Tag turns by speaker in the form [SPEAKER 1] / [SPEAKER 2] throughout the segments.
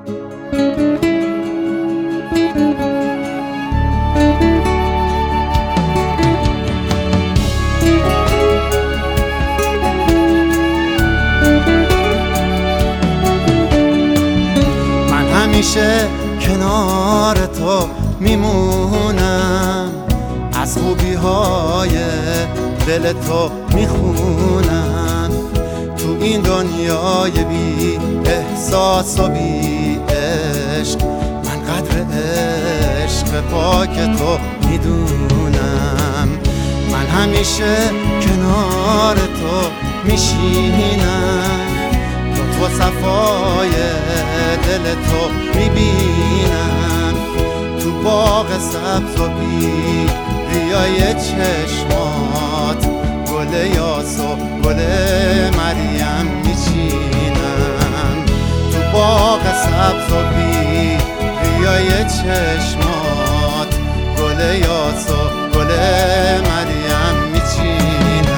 [SPEAKER 1] همیشه کنار تو میمونم، از خوبی های دل تو میخونم. تو این دنیای بی احساس و بی عشق من قدر عشق پاک تو میدونم. من همیشه کنار تو میشینم، و صفای دل تو میبینم. تو باغ سبز و بی ریای چشمات گل یاس و گل مریم میچینم. تو باغ سبز و بی ریای چشمات گل یاس و گل مریم میچینم.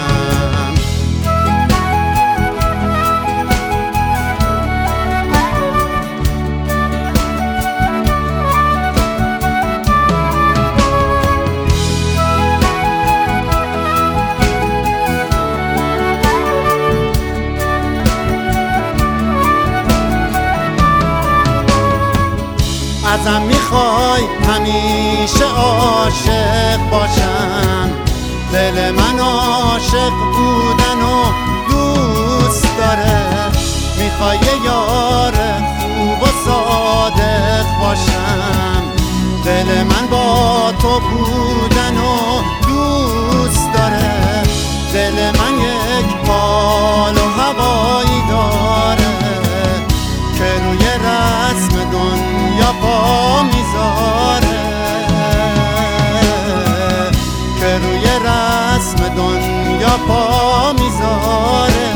[SPEAKER 1] ازم میخوای همیشه عاشق باشم، دل من عاشق بودن و دوست داره. میخوای یار خوب و صادق باشم، دل من با تو بودن و دوست داره. دل من یک حال و هوایی داره که روی رسم دنیا پا میذاره، که روی رسم دنیا پا میذاره.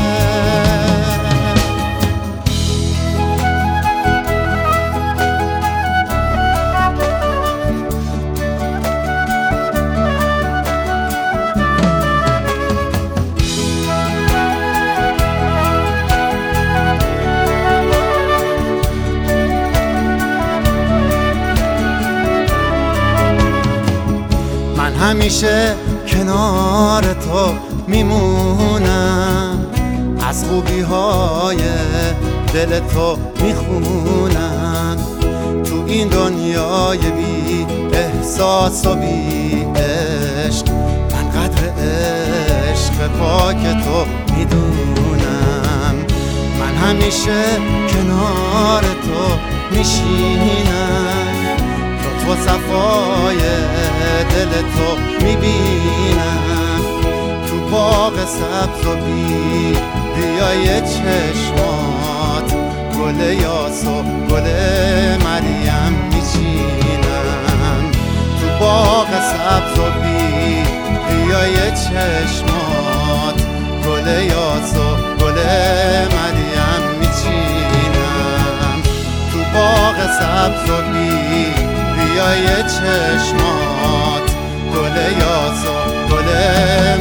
[SPEAKER 1] همیشه کنار تو میمونم، از خوبی های دل تو میخونم. تو این دنیای بی احساس و بی عشق من قدر عشق پاک تو میدونم. من همیشه کنار تو میشینم، و صفای دل تو میبینم. تو باغ سبز و بی ریای چشمات گل یاس و گل مریم میچینم. تو باغ سبز و بی ریای چشمات گل یاس و گل مریم میچینم. تو باغ سبز و بی ریای چشمات گل یاس و گل